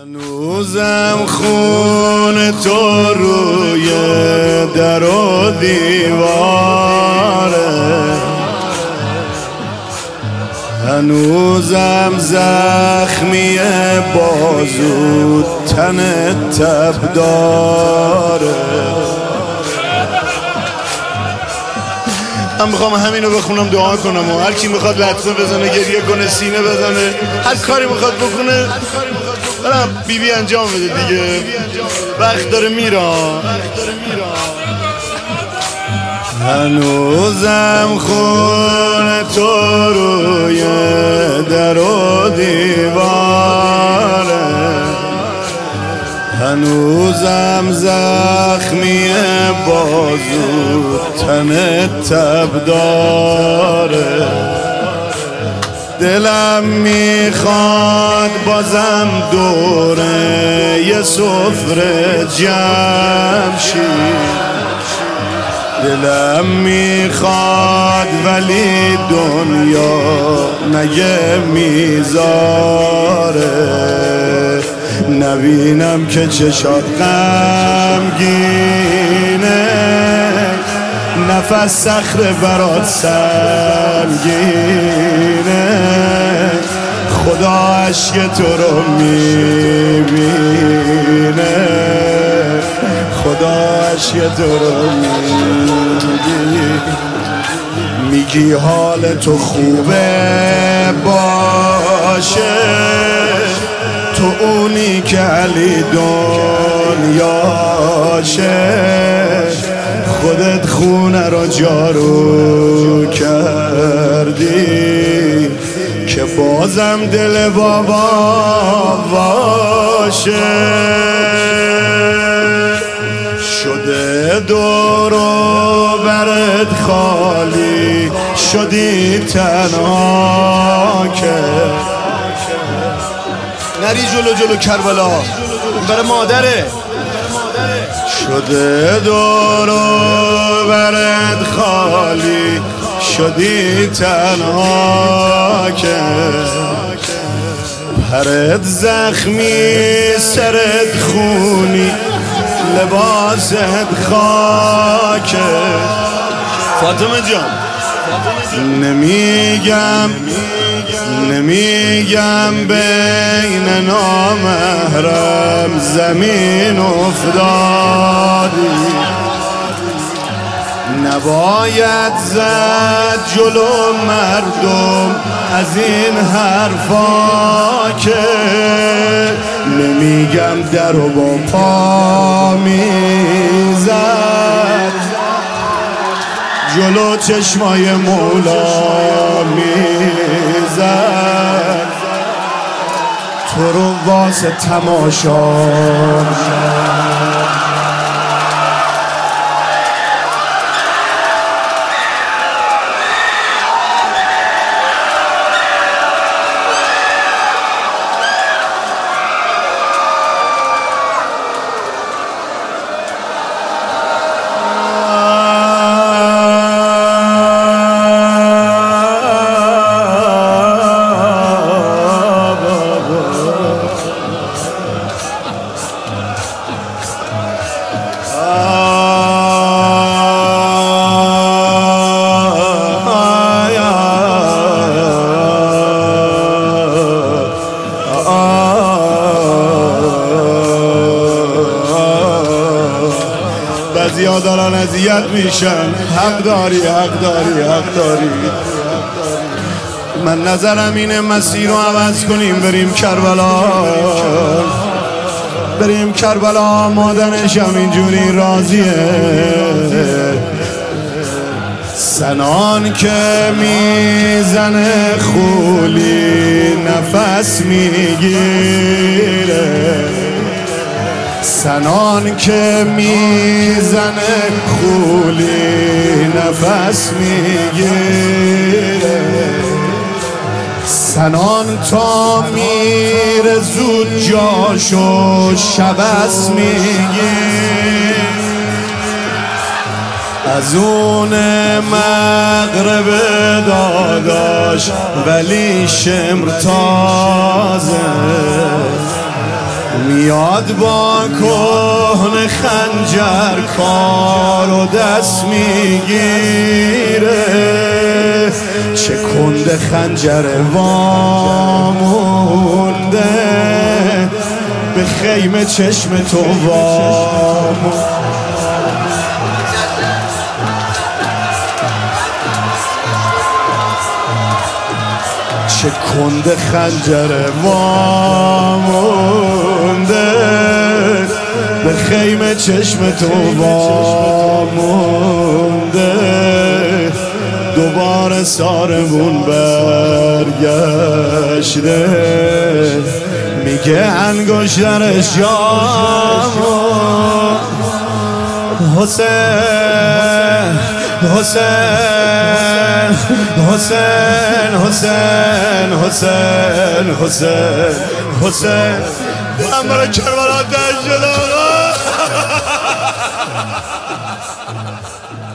هنوزم خون تو روی در و دیواره، هنوزم زخمی بازو تن تب داره. من میخوام همینو بخونم دعا کنم و هر کی میخواد لطمه بزنه، گریه کنه، سینه بزنه، هر کاری میخواد بکنه برم بیبی انجام بده دیگه، وقت داره میرا. هنوزم خون تو روی در و دیواره، هنوزم زخمی بازو تن تب داره. دلم میخواد بازم دوره یه سفره جمع شی، دلم میخواد ولی دنیا نگه میذاره. نبینم که چشات غمگینه، نفس صخره برات سنگینه. خدا عشق تو رو میبینه، خدا عشق تو رو میبینه. میگی حال تو خوبه باشه، تو اونی که علی دنیاشه. خودت خونه رو جارو کردی که بازم دل بابا باشه. شده دور و برت خالی، شدی تنها که نری جلو کربلا، برای مادره. شده دور و برت خالی، شدی تنها که پرت زخمی، سرت خونی، لباست خاکه. فاطمه جان نمیگم بین نامحرم زمین افتادی، نباید زد جلو مردم از این حرفا که. نمیگم در و با پا میزد جلو چشمای مولا میزد، تو رو واسه تماشا. بعضیا دارن اذیت میشن، حق داری. من نظرم اینه مسیر رو عوض کنیم، بریم کربلا. مادرش هم اینجوری راضیه. سنان که میزنه خولی نفس میگیره، سنان که میزنه خولی نفس میگیره. سنان تا میره زود جاشو شبس میگیره. از اون مغرب داداش ولی شمر تازه، میاد با کهن خنجر کار و دست میگیره، چه کنده خنجر وامونده به خیمه چشم تو وامونده. چه کنده خنجر وامونده به خیمه چشم تو وامونده. دوباره سارمون برگشته، میگه انگشترش جامون حسین حسین حسین حسین حسین حسین حسین من برای کربلا دشت